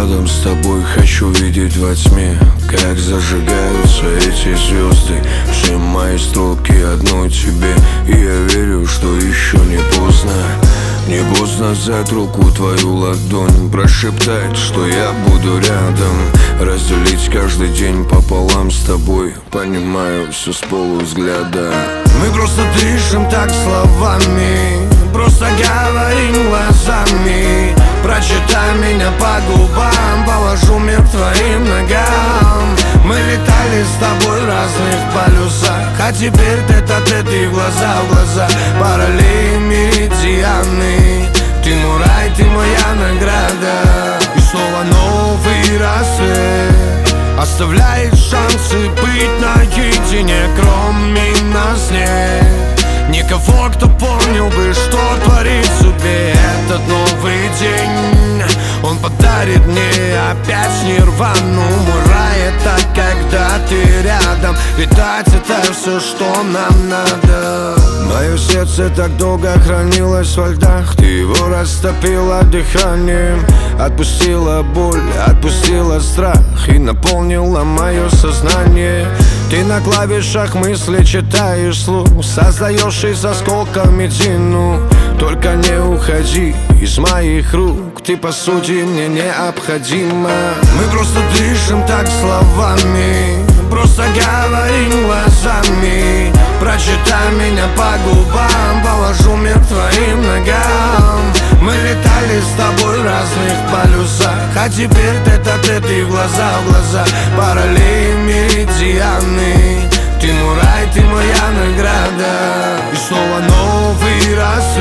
рядом с тобой, хочу видеть во тьме, как зажигаются эти звезды. Все мои строки одной тебе, и я верю, что еще не поздно. Не поздно взять руку, твою ладонь, прошептать, что я буду рядом, разделить каждый день пополам с тобой. Понимаю все с полувзгляда. Мы просто дышим так словами, просто говорим глазами. Прочитай меня по губам, положу мир к твоим ногам. Мы летали с тобой в разных полюсах, а теперь тет-а-тет и глаза в глаза. Параллели, меридианы, ты мой рай, ты моя награда. И снова новый рассвет оставляет шансы быть наедине. Кроме нас нет никого, кто понял бы, что творит в судьбе. Этот новый день, он подарит мне опять нирвану. Мой рай — это когда ты рядом. Летать — это все, что нам надо. Мое сердце так долго хранилось во льдах, ты его растопила дыханием. Отпустила боль, отпустила страх и наполнила мое сознание. Ты на клавишах мысли читаешь слух, создаешь из осколков медину. Только не уходи из моих рук, ты по сути мне необходима. Мы просто дышим так словами, просто говорим глазами. Прочитай меня по губам, положу мир к твоим ногам. Мы летали с тобой в разных полюсах, а теперь тет-а-тет и глаза в глаза. Параллели, меридианы, ты мой рай, ты моя награда. И снова новый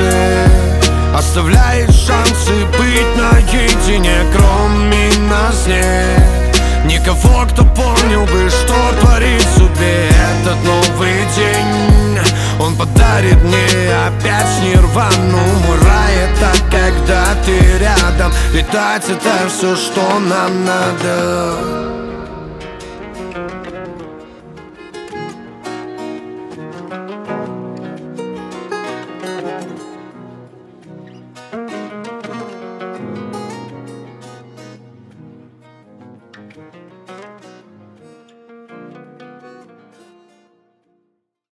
рассвет оставляет шансы быть наедине. Кроме нас нет никого, кто понял бы, что творит в судьбе. Этот новый день, он подарит мне опять нирвану. Мой рай — это когда ты рядом. Летать — это все, что нам надо.